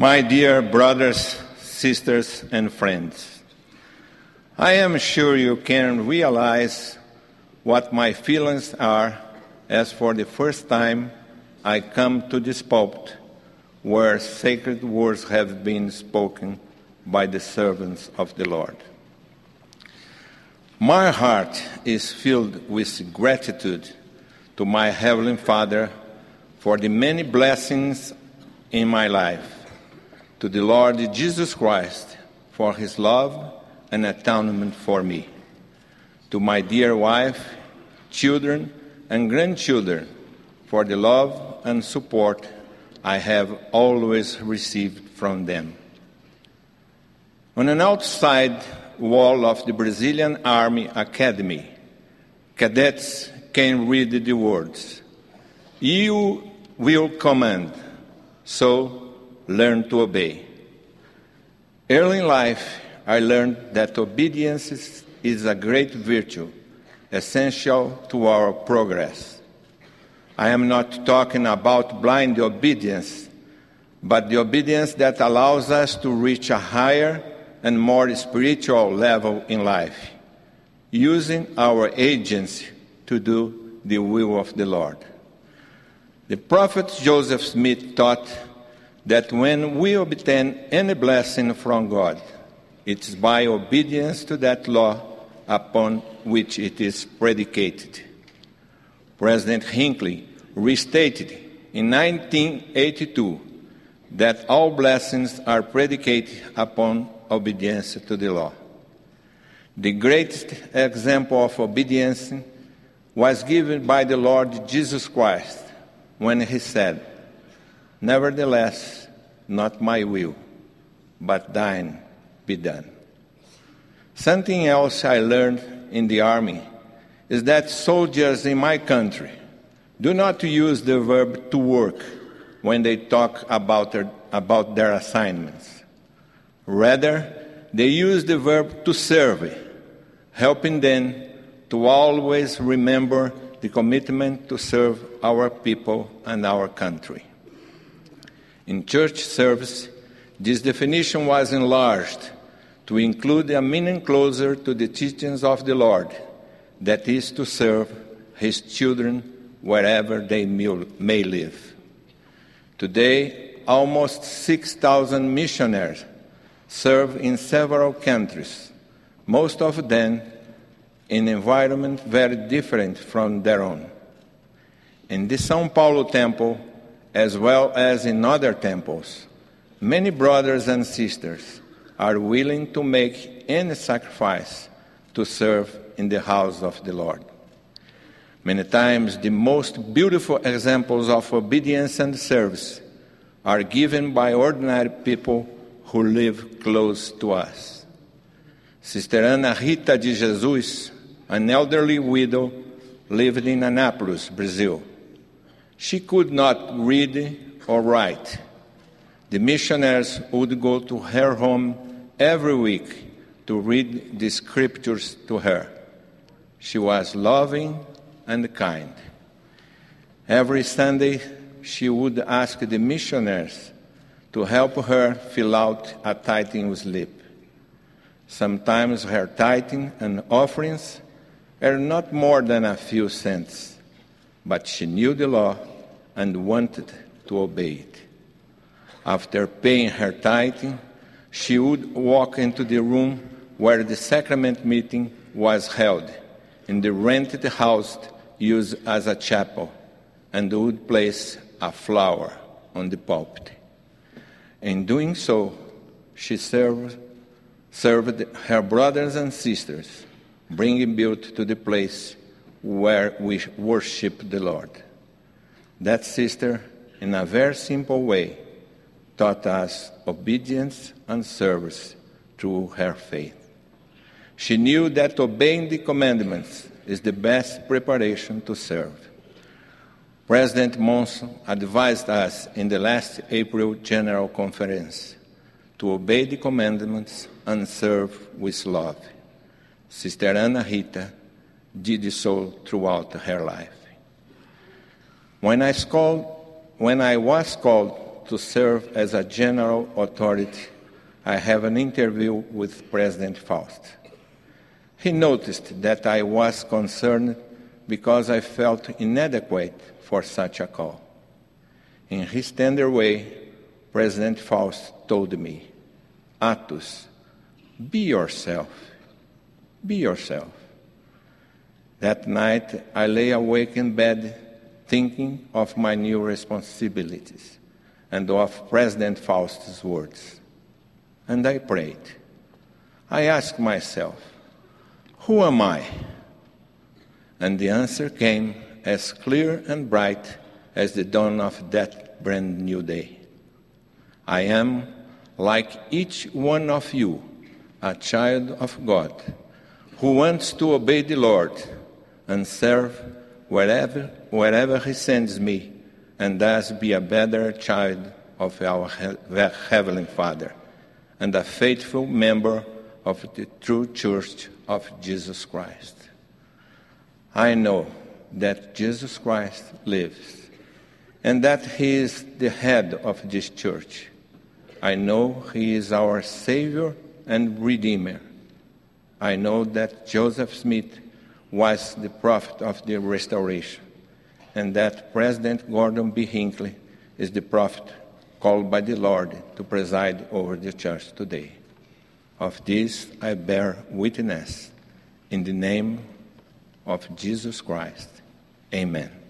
My dear brothers, sisters, and friends, I am sure you can realize what my feelings are as for the first time I come to this pulpit where sacred words have been spoken by the servants of the Lord. My heart is filled with gratitude to my Heavenly Father for the many blessings in my life, to the Lord Jesus Christ for his love and atonement for me, to my dear wife, children, and grandchildren for the love and support I have always received from them. On an outside wall of the Brazilian Army Academy, cadets can read the words, "You will command, so learn to obey." Early in life, I learned that obedience is a great virtue, essential to our progress. I am not talking about blind obedience, but the obedience that allows us to reach a higher and more spiritual level in life, using our agency to do the will of the Lord. The prophet Joseph Smith taught that when we obtain any blessing from God, it is by obedience to that law upon which it is predicated. President Hinckley restated in 1982 that all blessings are predicated upon obedience to the law. The greatest example of obedience was given by the Lord Jesus Christ when he said, "Nevertheless, not my will, but thine be done." Something else I learned in the army is that soldiers in my country do not use the verb to work when they talk about their assignments. Rather, they use the verb to serve, helping them to always remember the commitment to serve our people and our country. In church service, this definition was enlarged to include a meaning closer to the teachings of the Lord, that is to serve his children wherever they may live. Today, almost 6,000 missionaries serve in several countries, most of them in environments very different from their own. In the São Paulo temple, as well as in other temples, many brothers and sisters are willing to make any sacrifice to serve in the house of the Lord. Many times, the most beautiful examples of obedience and service are given by ordinary people who live close to us. Sister Ana Rita de Jesus, an elderly widow, lived in Anápolis, Brazil. She could not read or write. The missionaries would go to her home every week to read the scriptures to her. She was loving and kind. Every Sunday, she would ask the missionaries to help her fill out a tithing slip. Sometimes her tithing and offerings were not more than a few cents, but she knew the law and wanted to obey it. After paying her tithing, she would walk into the room where the sacrament meeting was held, in the rented house used as a chapel, and would place a flower on the pulpit. In doing so, she served her brothers and sisters, bringing beauty to the place where we worship the Lord. That sister, in a very simple way, taught us obedience and service through her faith. She knew that obeying the commandments is the best preparation to serve. President Monson advised us in the last April General Conference to obey the commandments and serve with love. Sister Ana Rita did so throughout her life. When I was called to serve as a general authority, I have an interview with President Faust. He noticed that I was concerned because I felt inadequate for such a call. In his tender way, President Faust told me, "Athos, be yourself. Be yourself." That night, I lay awake in bed thinking of my new responsibilities and of President Faust's words. And I prayed. I asked myself, who am I? And the answer came as clear and bright as the dawn of that brand new day. I am, like each one of you, a child of God who wants to obey the Lord and serve wherever He sends me, and thus be a better child of our Heavenly Father and a faithful member of the true Church of Jesus Christ. I know that Jesus Christ lives and that He is the head of this church. I know He is our Savior and Redeemer. I know that Joseph Smith was the prophet of the Restoration, and that President Gordon B. Hinckley is the prophet called by the Lord to preside over the church today. Of this I bear witness in the name of Jesus Christ. Amen.